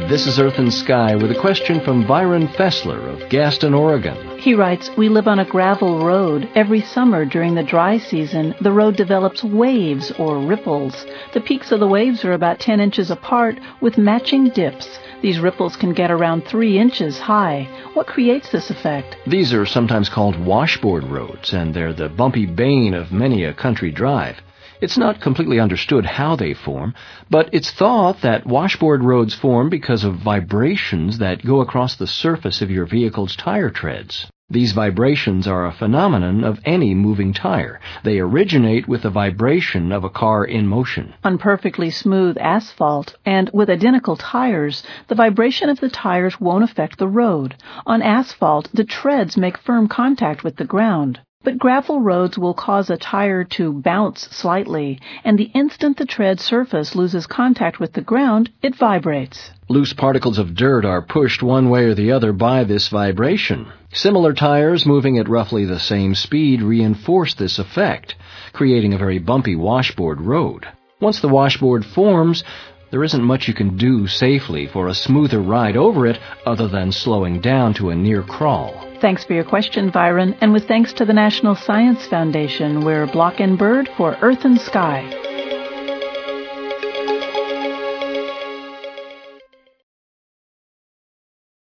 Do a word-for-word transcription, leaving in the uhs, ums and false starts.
This is Earth and Sky with a question from Byron Fessler of Gaston, Oregon. He writes, "We live on a gravel road. Every summer during the dry season, the road develops waves or ripples. The peaks of the waves are about ten inches apart with matching dips. These ripples can get around three inches high. What creates this effect?" These are sometimes called washboard roads, and they're the bumpy bane of many a country drive. It's not completely understood how they form, but it's thought that washboard roads form because of vibrations that go across the surface of your vehicle's tire treads. These vibrations are a phenomenon of any moving tire. They originate with the vibration of a car in motion. On perfectly smooth asphalt and with identical tires, the vibration of the tires won't affect the road. On asphalt, the treads make firm contact with the ground. But gravel roads will cause a tire to bounce slightly, and the instant the tread surface loses contact with the ground, it vibrates. Loose particles of dirt are pushed one way or the other by this vibration. Similar tires moving at roughly the same speed reinforce this effect, creating a very bumpy washboard road. Once the washboard forms, there isn't much you can do safely for a smoother ride over it other than slowing down to a near crawl. Thanks for your question, Byron, and with thanks to the National Science Foundation, we're Block and Bird for Earth and Sky.